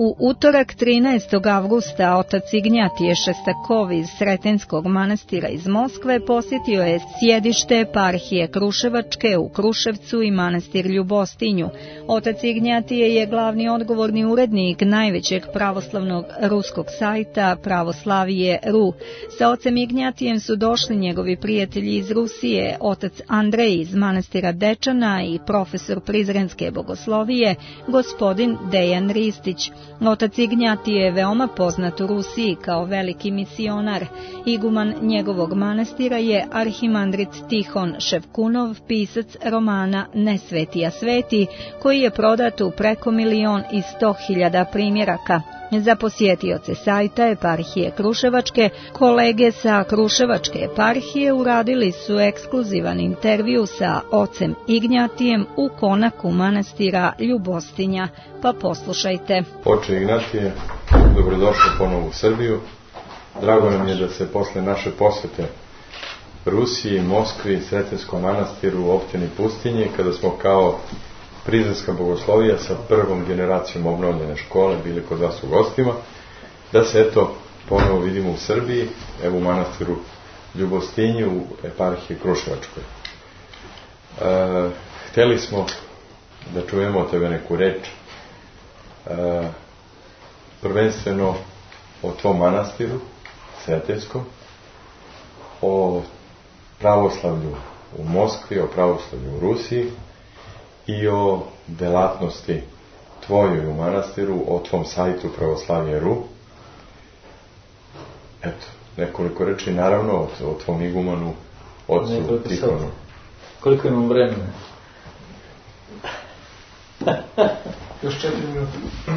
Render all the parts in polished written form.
U utorak 13. avgusta otac Ignjatije Šestakov iz Sretenskog manastira iz Moskve posjetio je sjedište eparhije Kruševačke u Kruševcu i manastir Ljubostinju. Otac Ignjatije je glavni odgovorni urednik najvećeg pravoslavnog ruskog sajta Pravoslavije.ru. Sa ocem Ignjatijem su došli njegovi prijatelji iz Rusije, otac Andrej iz manastira Dečana i profesor Prizrenske bogoslovije, gospodin Dejan Ristić. Otac Ignjatije je veoma poznat u Rusiji kao veliki misionar. Iguman njegovog manastira je arhimandrit Tihon Ševkunov, pisac romana Ne sveti, a sveti, koji je prodat u preko 1.100.000 primjeraka. Za posjetioce sajta eparhije Kruševačke, kolege sa Kruševačke eparhije uradili su ekskluzivan intervju sa ocem Ignjatijem u konaku manastira Ljubostinja, pa poslušajte. Oče Ignjatije, dobrodošli ponovo u Srbiju. Drago nam je da se posle naše posjete Rusiji, Moskvi, Sretenskom manastiru, opštini Pustinji, kada smo kao Prizrenska bogoslovija sa prvom generacijom obnovljene škole bili kod vas u gostima, da se eto ponovo vidimo u Srbiji, evo u manastiru Ljubostinju, u eparhiji Kruševačkoj. Hteli smo da čujemo od tebe neku reč, prvenstveno o tvom manastiru Sretenskom, o pravoslavlju u Moskvi, o pravoslavlju u Rusiji i o delatnosti tvojoj u manastiru, o tvom sajtu Pravoslavije.ru. Eto, nekoliko reči, naravno, o tvom igumanu, ocu Tihonu. Koliko imam vremena? Još 4 minuta.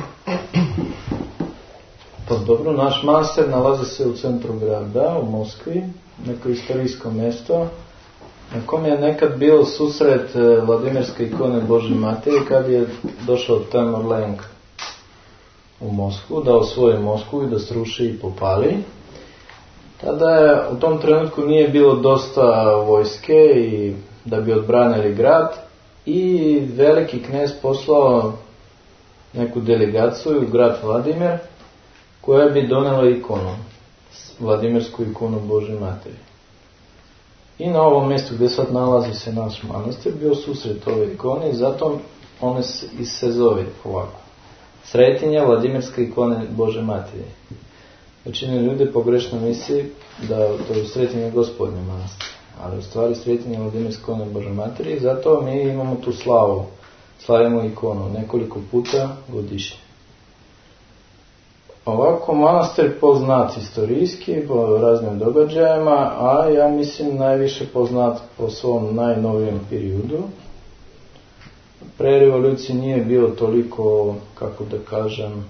Pa dobro, naš manastir nalazi se u centru grada, u Moskvi, neko istorijsko mjesto, na kom je nekad bio susret Vladimirske ikone Božje Materije kad je došao Temur Lenk u Moskvu, da osvoji Moskvu i da sruši i popali. Tada je, u tom trenutku nije bilo dosta vojske i da bi odbranili grad i veliki knez poslao neku delegaciju u grad Vladimir koja bi donela ikonu, Vladimirsku ikonu Božje Materije. I na ovom mjestu gdje sad nalazi se naš manastir bio susret ove ikone i zato one se zove ovako. Sretinja Vladimirske ikone Božje Materije. Većina ljudi pogrešno misli da to je Sretinja Gospodnje manastir, ali u stvari Sretinja Vladimirske ikone Božje Materije i zato mi imamo tu slavu. Slavimo ikonu nekoliko puta godišnje. Ovako, manastir poznat istorijski, po raznim događajima, a ja mislim najviše poznat po svom najnovijem periodu. Pre revolucije nije bio toliko, kako da kažem,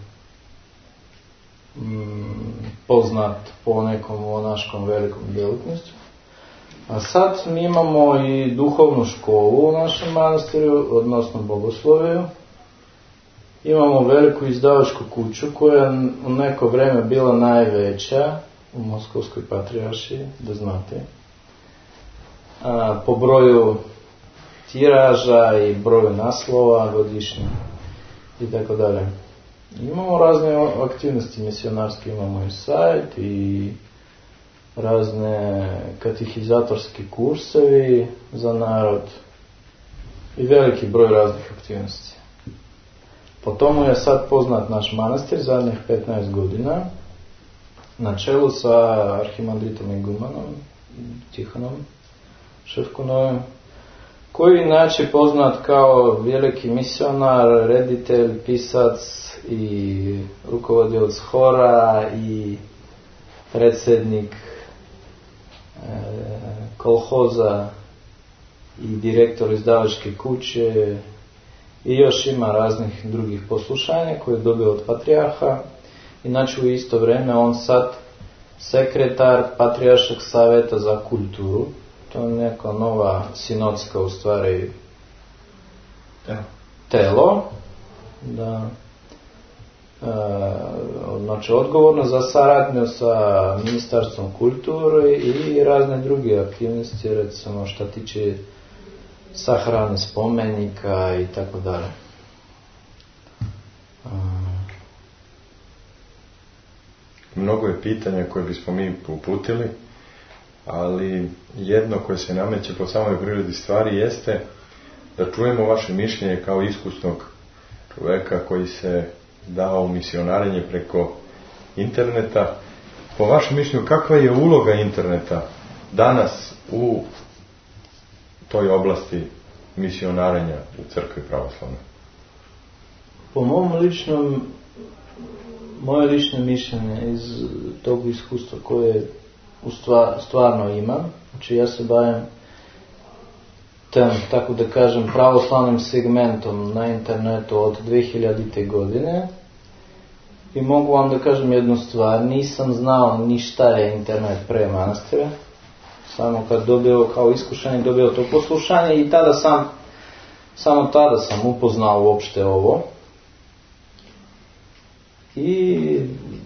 poznat po nekom monaškom velikom djelatnošću. A sad mi imamo i duhovnu školu u našem manastiru, odnosno bogosloviju. Imamo veliku izdavačku kuću koja je u neko vrijeme bila najveća u Moskovskoj patrijaršiji, da znate. Po broju tiraža i broju naslova godišnje i tako dalje. Imamo razne aktivnosti misionarske, imamo i sajt i razne katehizatorski kursevi za narod i veliki broj raznih aktivnosti. Po tomu je sad poznat naš manastir zadnjih 15 godina na čelu sa arhimandritom igumanom Tihonom Ševkunovim, koji inače poznat kao veliki misionar, reditelj, pisac i rukovodilac hora i predsjednik kolhoza i direktor izdavačke kuće i još ima raznih drugih poslušanja koje je dobio od patrijarha. Inače u isto vrijeme on sad sekretar Patrijarškog savjeta za kulturu. To je neka nova sinodska u stvari telo. Da, znači odgovorno za saradnju sa Ministarstvom kulture i razne druge aktivnosti, recimo što tiče sahrane spomenika i tako dalje. mnogo je pitanja koje bismo mi uputili, ali jedno koje se nameće po samoj prirodi stvari jeste da čujemo vaše mišljenje kao iskusnog čoveka koji se dao u misionarenje preko interneta. Po vašem mišljenju, kakva je uloga interneta danas u toj oblasti misionarenja u crkvi pravoslavnoj? Po moje lično mišljenje iz tog iskustva koje stvarno imam, znači ja se bavim tako da kažem pravoslavnim segmentom na internetu od 2000. godine i mogu vam da kažem jednu stvar, nisam znao ni šta je internet pre manastira, samo kad dobio kao iskušanje, dobio to poslušanje i samo tada sam upoznao uopšte ovo i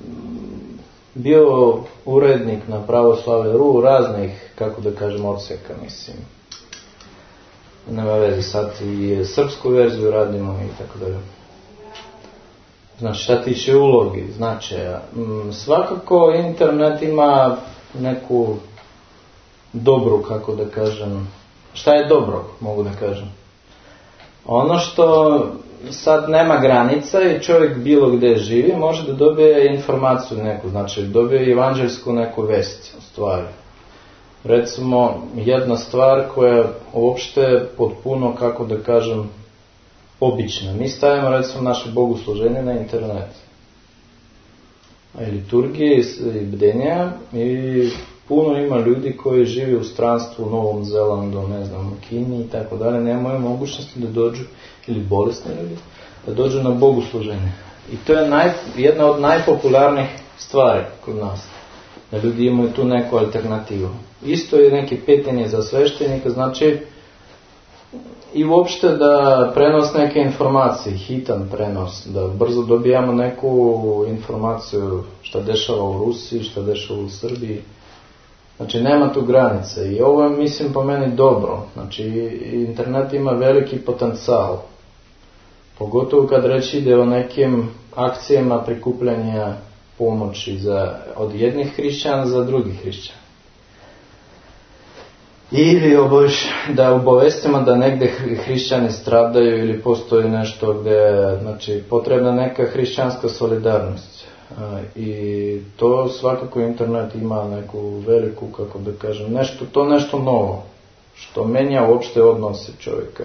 bio urednik na Pravoslavlje.ru raznih, kako da kažem, odseka, mislim. Nema veze, sad i srpsku verziju radimo i tako dalje. Znači, šta tiče ulogi, značaja. Svakako internet ima neku dobru, kako da kažem, šta je dobro, mogu da kažem. Ono što sad nema granica i čovjek bilo gdje živi može da dobije informaciju neku, znači dobije evanđeljsku neku vest u stvari. Recimo, jedna stvar koja uopšte potpuno, kako da kažem, obična. Mi stavimo recimo naše bogosluženje na internet. I liturgije i bdenja i puno ima ljudi koji žive u stranstvu u Novom Zelandu, ne znam, u Kini i tako dalje, nemaju mogućnosti da dođu, ili bolesni ljudi, da dođu na bogosluženje. I to je jedna od najpopularnijih stvari kod nas. Da ljudi imaju tu neku alternativu. Isto je neki pitanje za sveštenika, znači i uopšte da prenos neke informacije, hitan prenos, da brzo dobijamo neku informaciju šta dešava u Rusiji, šta dešava u Srbiji. Znači nema tu granice i ovo je, mislim, po meni dobro. Znači internet ima veliki potencijal. Pogotovo kad reći ide o nekim akcijama prikupljanja pomoći od jednih hrišćana za drugih hrišćana. Ili da obavestimo da negdje hrišćani stradaju ili postoji nešto gdje, znači, potrebna neka hrišćanska solidarnost. I to svakako internet ima neku veliku, kako da kažem, nešto novo, što menja uopšte odnose čovjeka.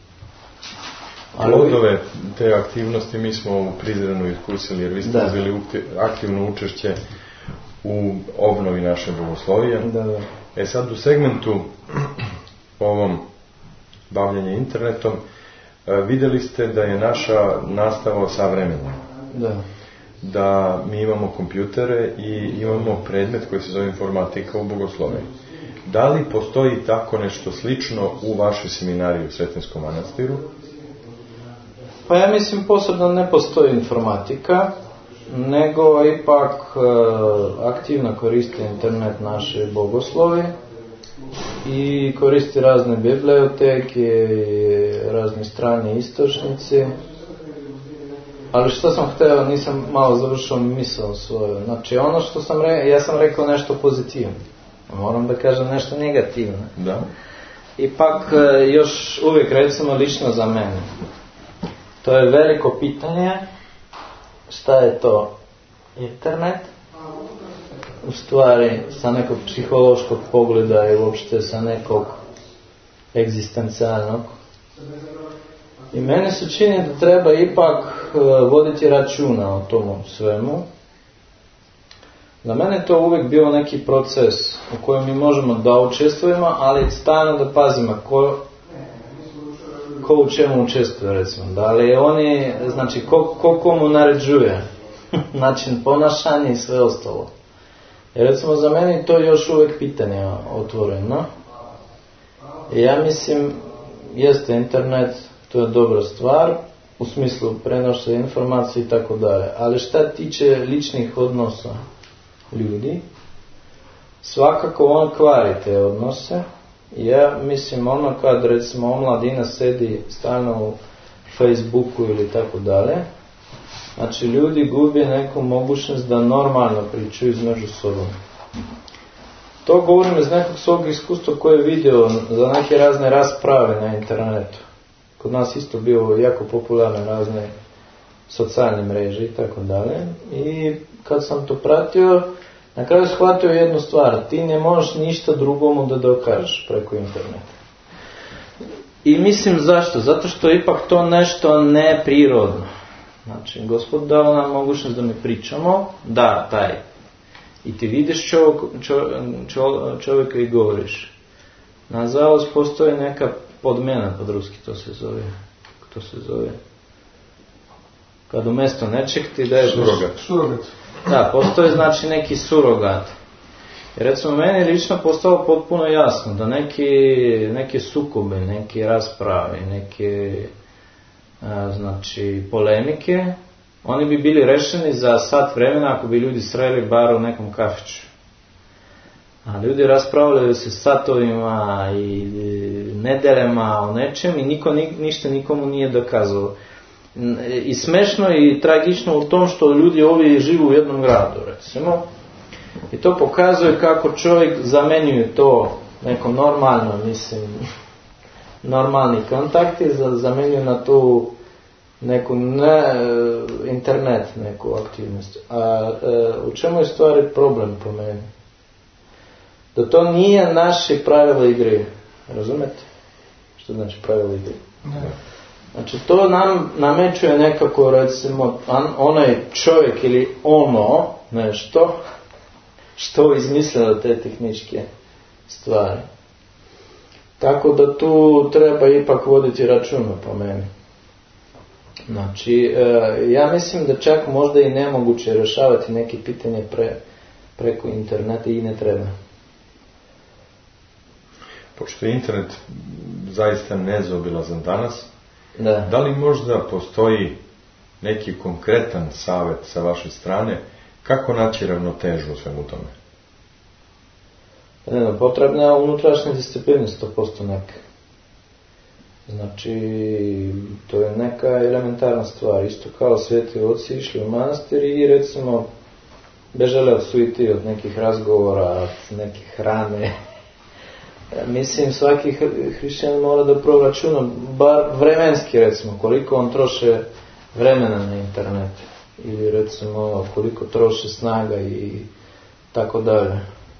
Plodove te aktivnosti mi smo u Prizrenu iskusili, jer vi ste uzeli aktivno učešće u obnovi naše bogoslovije. Da. Sad u segmentu ovom bavljenja internetom vidjeli ste da je naša nastava savremena. Da mi imamo kompjutere i imamo predmet koji se zove informatika u bogosloviji. Da li postoji tako nešto slično u vašoj seminariji u Sretinskom manastiru? Pa ja mislim posebno ne postoji informatika, nego ipak aktivno koristi internet naše bogoslovi i koristi razne biblioteke i razni strani istočnici. Ali što sam hteo, nisam malo završio misao svoju. Znači ono što sam rekao, ja sam rekao nešto pozitivno. Moram da kažem nešto negativno. Da. Ipak još uvijek recimo lično za mene. To je veliko pitanje. Šta je to internet? U stvari sa nekog psihološkog pogleda i uopšte sa nekog egzistencijalnog. I meni se čini da treba ipak voditi računa o tomu svemu. Za mene je to uvijek bio neki proces u kojem mi možemo da učestvujemo, ali stalno da pazimo ko u čemu učestvuje, recimo. Da li oni, znači ko komu naređuje način ponašanja i sve ostalo. Jer recimo za mene to je još uvijek pitanje otvoreno. I ja mislim, jeste internet, to je dobra stvar, u smislu prenosa informacije i tako dalje. Ali šta tiče ličnih odnosa ljudi, svakako on kvari te odnose. Ja mislim ono kad recimo omladina sedi stalno u Facebooku ili tako dalje, Znači, ljudi gube neku mogućnost da normalno pričaju između sobom. To govorim iz nekog svog iskustva koje je vidio za neke razne rasprave na internetu. Kod nas isto bio jako popularne razne socijalne mreže i tako dalje. I kad sam to pratio, na kraju shvatio jednu stvar. Ti ne možeš ništa drugomu da dokažeš preko interneta. I mislim zašto? Zato što je ipak to nešto neprirodno. Znači, Gospod dao nam mogućnost da mi pričamo, da, taj. I ti vidiš čovjeka i govoriš. Nažalost, postoji neka podmena, pod ruski to se zove. To se zove. Kad umjesto nečeg ti daješ... Surogat. Da, postoji znači neki surogat. I recimo, meni lično postalo potpuno jasno da neke sukobe, neke rasprave, neke znači polemike, oni bi bili rešeni za sat vremena ako bi ljudi sreli bar u nekom kafiću. A ljudi raspravljaju se satovima i nedeljama o nečem i niko ništa nikomu nije dokazao. I smešno i tragično u tom što ljudi ovi živu u jednom gradu, recimo. I to pokazuje kako čovjek zamenjuje to neko normalno, mislim, normalni kontakti, zamenjuje na tu neku internet, neku aktivnost. A u čemu je stvari problem po meni? Da to nije naše pravila igre. Razumete? Što znači pravila igre? Ne. Znači to nam namećuje nekako, recimo, onaj čovjek ili ono nešto što izmislilo te tehničke stvari. Tako da tu treba ipak voditi računa po meni. Znači, ja mislim da čak možda i nemoguće rješavati neke pitanje preko interneta i ne treba. Pošto je internet zaista nezaobilazan danas, da li možda postoji neki konkretan savjet sa vaše strane kako naći ravnotežu u svemu tome? Potrebna je unutrašnja disciplina 100% neka. Znači, to je neka elementarna stvar. Isto kao sveti oci išli u manastir i recimo bežale od suiti, od nekih razgovora, od neke hrane. Mislim, svaki hrišćan mora da proračuna, bar vremenski recimo, koliko on troše vremena na internet. Ili recimo koliko troše snaga i tako dalje.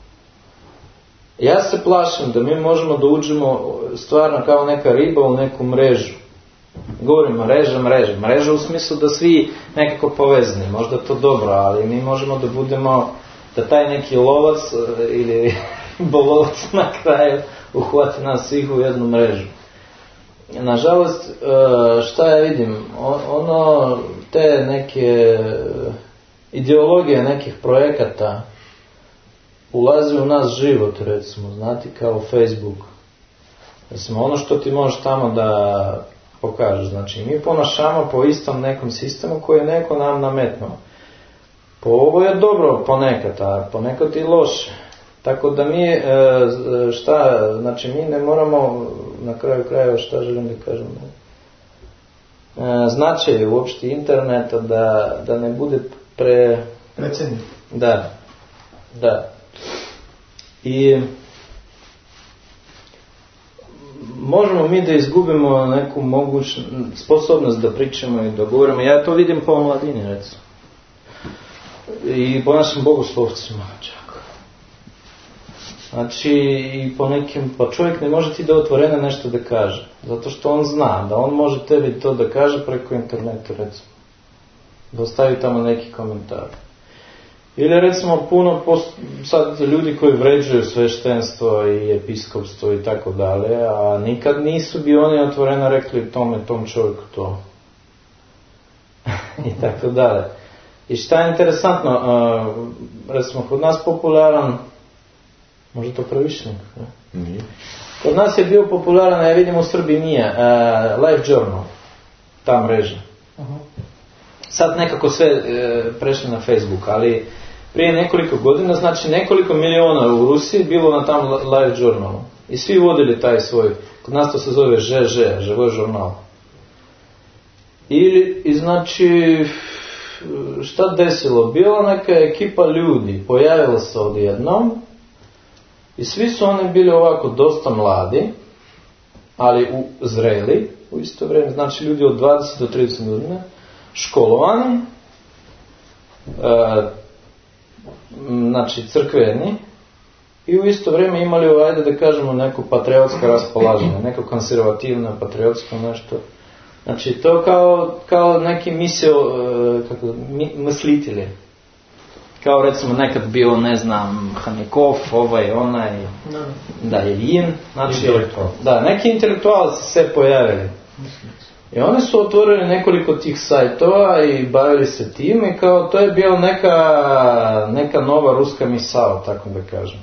Ja se plašim da mi možemo da uđemo stvarno kao neka riba u neku mrežu. Govorimo mreža u smislu da svi nekako povezani, možda to dobro, ali mi možemo da budemo, da taj neki lovac ili bolovac na kraju uhvati nas svih u jednu mrežu. Nažalost, šta ja vidim, te neke ideologije nekih projekata ulazi u nas život, recimo, znati, kao Facebook. Recimo, ono što ti možeš tamo da pokažeš, znači, mi ponašamo po istom nekom sistemu koji je neko nam nametnuo. Po ovo je dobro ponekad, a ponekad i loše. Tako da mi, znači, mi ne moramo, na kraju krajeva, šta želim da kažem, značaj uopšte interneta da ne bude precenjen. Da. I možemo mi da izgubimo neku sposobnost da pričamo i da govorimo. Ja to vidim po mladini, recimo. I po našim bogoslovcima čak. Znači, i po nekim, pa čovjek ne može ti da otvoreno nešto da kaže. Zato što on zna da on može tebi to da kaže preko interneta, recimo. Da ostavi tamo neki komentar. Ili recimo puno sad ljudi koji vređuju sveštenstvo i episkopstvo i tako dalje, a nikad nisu bi oni otvoreno rekli tom čovjeku to. I tako dalje. I šta je interesantno, recimo kod nas popularan, možda to previše? Nije. Kod nas je bio popularan, ja vidim u Srbiji nije, Life Journal, ta mreža. Sad nekako sve prešli na Facebook, ali prije nekoliko godina, znači nekoliko miliona u Rusiji bilo na tam Life Journalu. I svi vodili taj svoj, kod nas to se zove ŽŽ, Živoj žurnal. I znači, šta desilo? Bila neka ekipa ljudi, pojavila se odjednom i svi su oni bili ovako dosta mladi, ali zreli u isto vrijeme, znači ljudi od 20 do 30 godina, školovani, znači crkveni, i u isto vrijeme imali, ajde da kažemo, neko patriotsko raspolaženje, neko konzervativno, patriotsko nešto. Znači, to kao neki mislitelji. Kao recimo nekad bio, ne znam, Hanikov, onaj, da je Iljin. Znači, da, neki intelektualci se pojavili. I oni su otvorili nekoliko tih sajtova i bavili se tim i kao to je bio neka nova ruska misao, tako da kažem.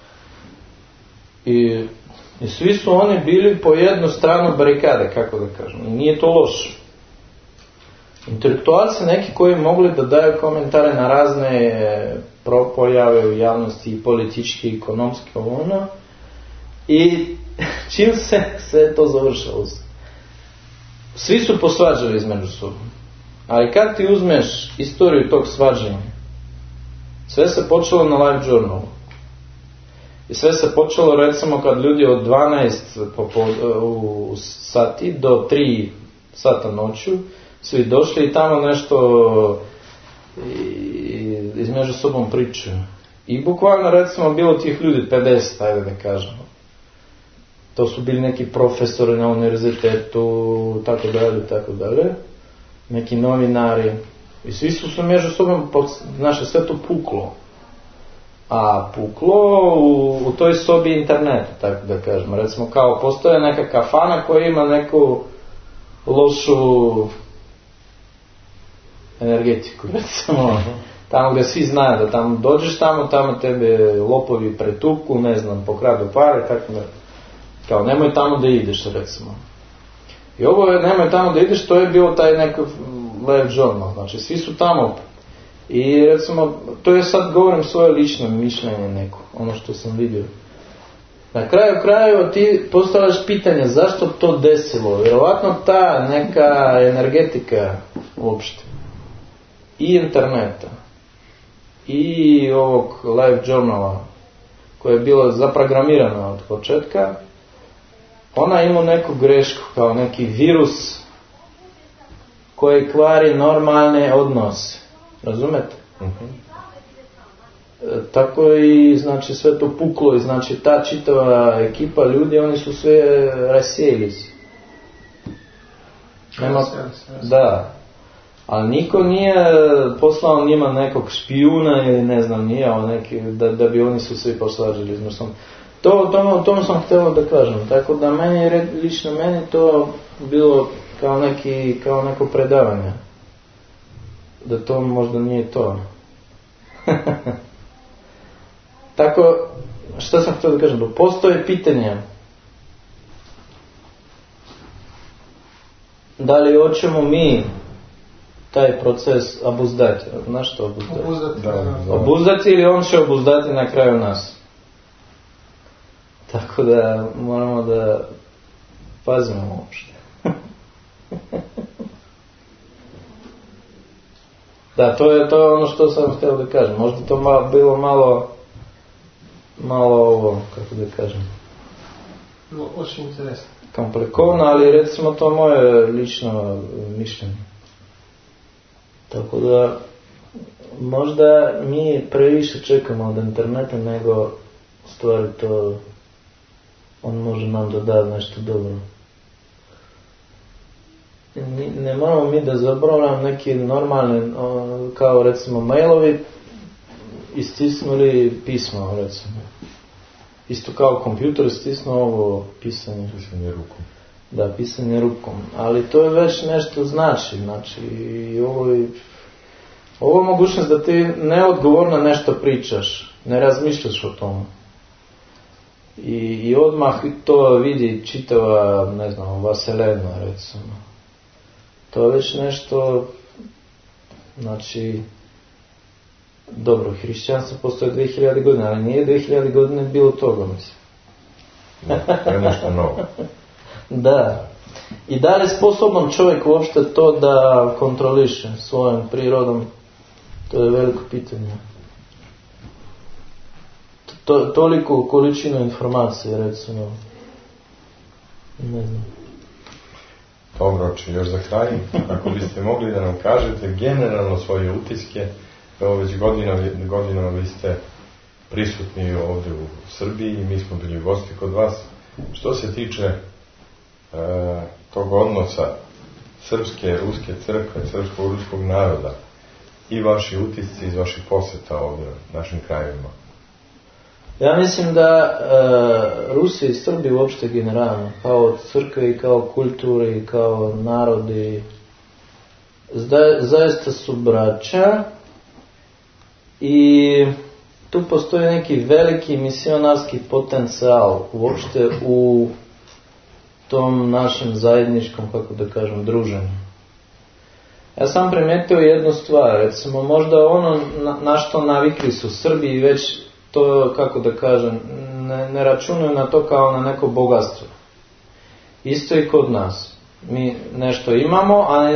I svi su oni bili po jednu stranu barikade, kako da kažem. I nije to loše. Intelektualci neki koji mogli da daju komentare na razne pojave u javnosti, i politički, i ekonomski, i čim se to završilo. Svi su posvađali između sobom. Ali kad ti uzmeš istoriju tog svađanja, sve se počelo na Live Journalu. I sve se počelo recimo kad ljudi od 12 sati do 3 sata noću svi došli i tamo nešto između sobom pričaju. I bukvalno recimo bilo tih ljudi 50, ajde da kažemo. To su bili neki profesori na univerzitetu, tako dalje, neki novinari. I svi su se među sobom, znači sve to puklo. A puklo u toj sobi interneta, tako da kažemo. Recimo kao postoje neka kafana koja ima neku lošu energetiku, recimo. Tamo gdje svi znaju da tamo dođeš tamo tebe lopovi pretuku, ne znam, pokradu pare, tako da. Kao nemoj tamo da ideš, recimo. I ovo je nemoj tamo da ideš, to je bilo taj neki Live Journal, znači svi su tamo. I recimo, to je sad govorim svoje lično mišljenje neko, ono što sam vidio. Na kraju krajeva ti postavljaš pitanje zašto to desilo. Vjerovatno ta neka energetika uopšte i interneta i ovog Live Journala koje je bilo zaprogramirano od početka, ona ima neku grešku kao neki virus koji kvari normalne odnose. Razumete? Tako i znači sve to puklo i znači ta čitava ekipa ljudi, oni su sve rasijeli. Da. Ali niko nije poslao njima nekog špijuna ili ne znam da bi oni su svi posvađali između. To sam htio da kažem. Tako da lično meni to bilo kao neko predavanje. Da to možda nije to. Tako, što sam htio da kažem? Da postoje pitanje da li hoćemo mi taj proces obuzdati. Znaš što obuzdati? Obuzdati ili on će obuzdati na kraju nas. Tako da moramo da pazimo uopšte. Da, to je ono što sam htio da kažem. Možda to bilo malo ovo, kako da kažem. Очень интересно. Komplikovano, ali recimo to moje lično mišljenje. Tako da možda mi previše čekamo od interneta nego stvari to on može nam dodati nešto dobro. Ne moramo mi da zaboravljamo neki normalni, kao recimo mailovi, istisnuli pismo recimo. Isto kao kompjuter istisnuo ovo pisanje. Pisanje rukom. Da, pisanje rukom. Ali to je već nešto znači. Znači, ovo je mogućnost da ti neodgovorno nešto pričaš. Ne razmišljaš o tomu. I odmah to vidi čitava, ne znam, vaselena recimo. To je već nešto, znači, dobro, hrišćanstvo postoje 2000 godina, ali nije 2000 godina bilo toga, mislim. To je nešto novo. Da. I da li je sposoban čovjek uopšte to da kontroliše svojom prirodom? To je veliko pitanje. Toliko količinu informacije, recimo. Ne znam. Dobro, još za kraj, ako biste mogli da nam kažete generalno svoje utiske, evo već godinama vi ste prisutni ovdje u Srbiji i mi smo bili gosti kod vas. Što se tiče tog odnosa srpske, ruske crkve, srpsko-ruskog naroda i vaši utisci iz vaših posjeta ovdje našim krajevima? Ja mislim da Rusi i Srbi uopšte generalno, kao crkve i kao kulturi i kao narodi, zaista su braća i tu postoji neki veliki misionarski potencijal uopšte u tom našem zajedničkom, kako da kažem, druženju. Ja sam primetio jednu stvar, recimo možda ono na što navikli su Srbi i već to, kako da kažem, ne računaju na to kao na neko bogatstvo. Isto i kod nas. Mi nešto imamo, a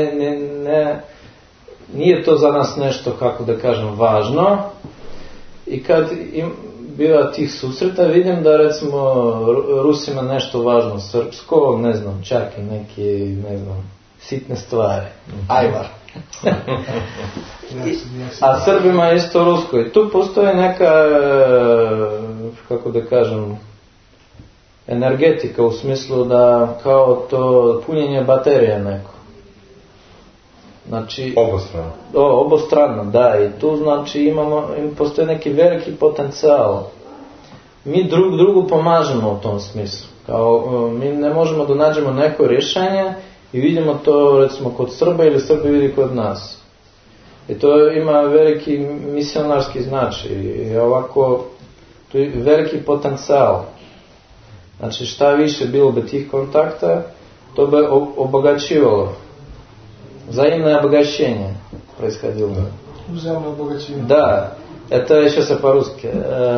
nije to za nas nešto, kako da kažem, važno. I kad biva tih susreta, vidim da recimo Rusima nešto važno srpsko, ne znam, čak i neke, ne znam, sitne stvari. Ajvar. A Srbima isto rusko. I tu postoji neka, kako da kažem, energetika u smislu da kao to punjenje baterije neko. Znači, obostrano. Obostrano, da. I tu znači postoji neki veliki potencijal. Mi drugu pomažemo u tom smislu. Kao, mi ne možemo da nađemo neko rješenje i vidimo to recimo kod Srba ili Srbi vidi kod nas. I to ima veliki misionarski značaj. I ovako, tu je veliki potencijal. Znači šta više bilo bi tih kontakta, to bi obogaćivalo. Взаимное обогащение происходило. Взаимное обогащение. Да, это еще по-русски.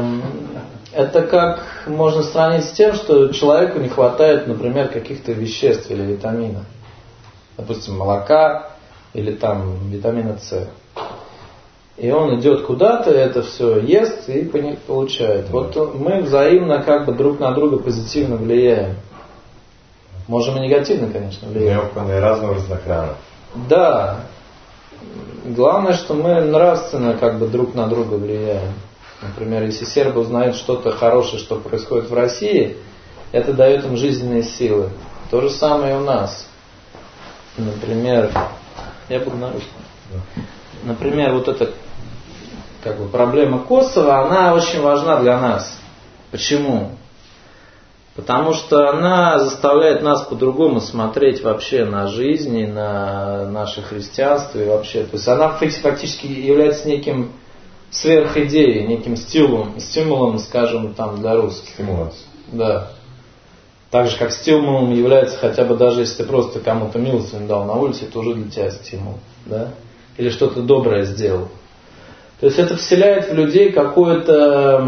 Это как можно сравнить с тем, что человеку не хватает, например, каких-то веществ или витаминов. Допустим, молока или там витамина С. И он идет куда-то, это все ест и получает. Вот мы взаимно как бы друг на друга позитивно влияем. Можем и негативно, конечно, влиять. Необходимо разнообразная храна. Да. Главное, что мы нравственно как бы друг на друга влияем. Например, если сербы узнают что-то хорошее, что происходит в России, это дает им жизненные силы. То же самое и у нас. Например, я буду на русском. Например, вот эта как бы проблема Косово, она очень важна для нас. Почему? Потому что она заставляет нас по-другому смотреть вообще на жизнь и на наше христианство и вообще. То есть она фактически является неким сверхидеей, неким стимулом, скажем, там, для русских. Стимулом. Да. Так же, как стимулом является хотя бы даже если ты просто кому-то милостыню дал на улице, это уже для тебя стимул. Да? Или что-то доброе сделал. То есть это вселяет в людей какое-то...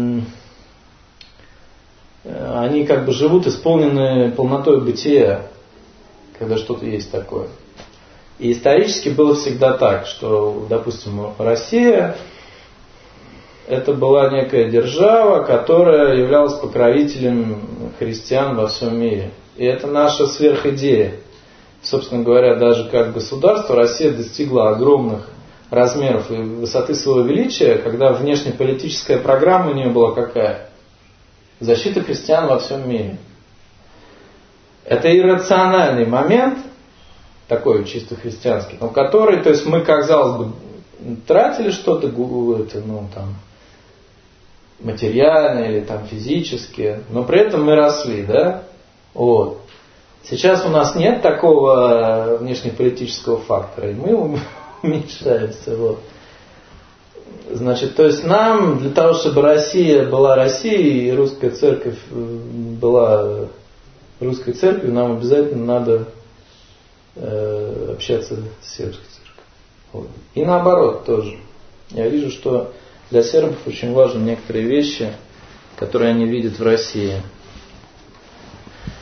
Они как бы живут исполненные полнотой бытия, когда что-то есть такое. И исторически было всегда так, что, допустим, Россия это была некая держава, которая являлась покровителем христиан во всем мире. И это наша сверхидея. Собственно говоря, даже как государство Россия достигла огромных размеров и высоты своего величия, когда внешнеполитическая программа у нее была какая? Защита христиан во всем мире. Это иррациональный момент, такой чисто христианский, но который, то есть мы, казалось бы, тратили что-то, ну, там, материальное или там физически, но при этом мы росли, да? Вот. Сейчас у нас нет такого внешнеполитического фактора, и мы уменьшаемся. Вот. Значит, то есть нам, для того, чтобы Россия была Россией и русская церковь была русской церковью, нам обязательно надо общаться с сербской церковью. Вот. И наоборот тоже. Я вижу, что для сербов очень важны некоторые вещи, которые они видят в России.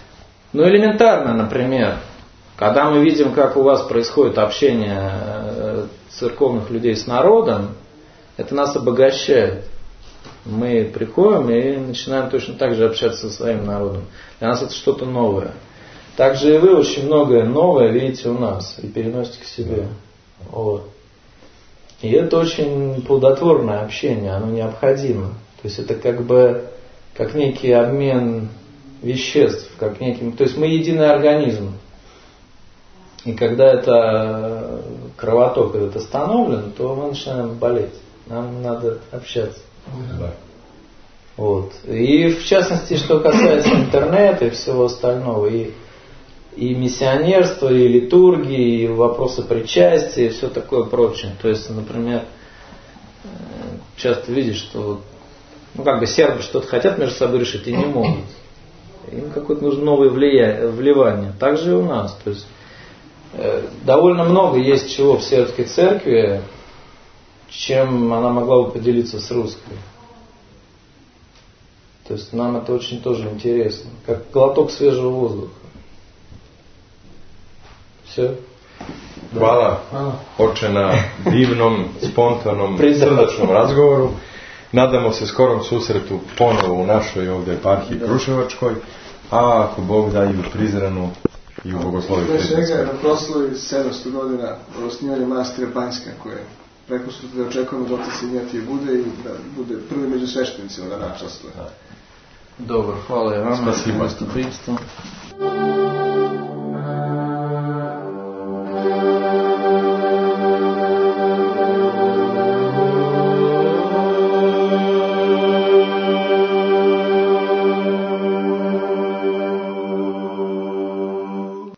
Ну, элементарно, например, когда мы видим, как у вас происходит общение церковных людей с народом, это нас обогащает. Мы приходим и начинаем точно так же общаться со своим народом. Для нас это что-то новое. Также и вы очень многое новое видите у нас и переносите к себе. Вот. И это очень плодотворное общение, оно необходимо. То есть это как некий обмен веществ, как некий, то есть мы единый организм. И когда это кровоток этот остановлен, то мы начинаем болеть. Нам надо общаться. Да. Вот. И в частности, что касается интернета и всего остального, и миссионерства, и литургии, и вопросы причастия, и все такое прочее. То есть, например, часто видишь, что сербы что-то хотят между собой решить и не могут. Им какое-то нужно новое вливание. Так же и у нас. То есть, довольно много есть чего в сербской церкви, чем она могла бы поделиться с русской. То есть нам это очень тоже интересно. Как глоток свежего воздуха. Все. Hvala oče na divnom, spontanom, srdačnom razgovoru. Nadamo se skorom susretu ponovo u našoj ovdje eparhiji Kruševačkoj, a ako Bog da i u Prizrenu i u Bogoslovi Prizrenskoj. Pre svega na proslavi 700 godina osnivanja manastira Banjska, koje preko sutra da očekujemo da otac Ignjatije bude i da bude prvi među sveštenicima da načastvuje. Dobro, hvala vam. Spasibo.